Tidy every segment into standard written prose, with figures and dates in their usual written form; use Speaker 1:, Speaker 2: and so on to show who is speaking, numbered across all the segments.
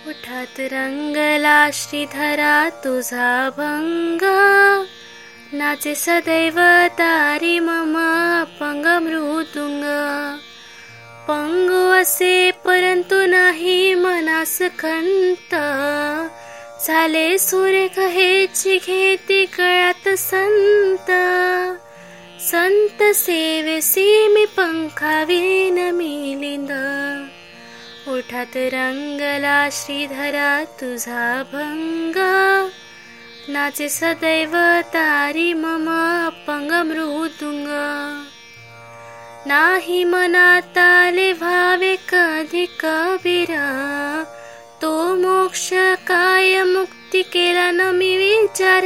Speaker 1: ओठात रंगला श्रीधरा तुझा भंग, नाचे सदैव तारी मम अपंग मृदुंग. पंगु असे परंतु नाही मनास खंत, झाले सुरेख हेची घेती गळ्यात संत. संत सेवेसी मी पंखावीन मिलिंद, ओठात रंगला श्रीधरा तुझा भंग, नाचे सदैव तारी मम अपंग मृदुंग. नाही मनात आले भावे कधी कबीरा, तो मोक्ष काय मुक्ती केला न मी विचार.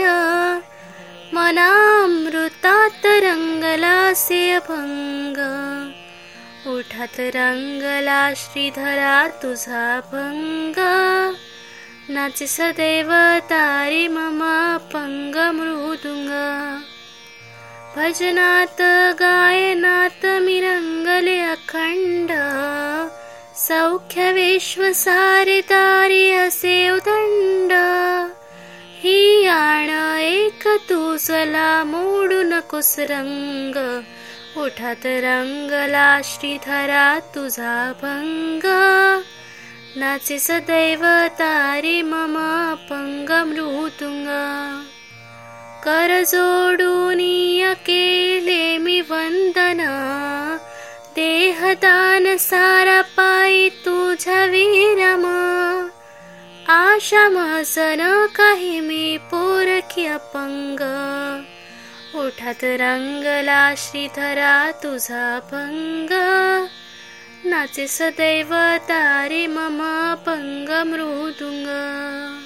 Speaker 1: मनामृतात रंगला से अभंग, ओठात रंगला श्रीधरा तुझा भंग, नाचे सदैव तारी मम अपंग मृदुंग. भजनात गायनात मी रंगले अखंड, सौख्य विश्व सारे तारी असे उदंड. ही आण एक तुझला मोडू नकोस रंग, ओठात रंगला श्रीधरा तुझा भंग, नाचे सदैव तारी मम अपंग मृदुंग. कर जोडूनिया केले मी वंदन, देहदान सारा पायी तुझ्या विरम. आशा मसन काही मी पोरखी अपंग, ओठात रंगला श्रीधरा तुझा भंग, नाचे सदैव तारी मम अपंग मृदुंग.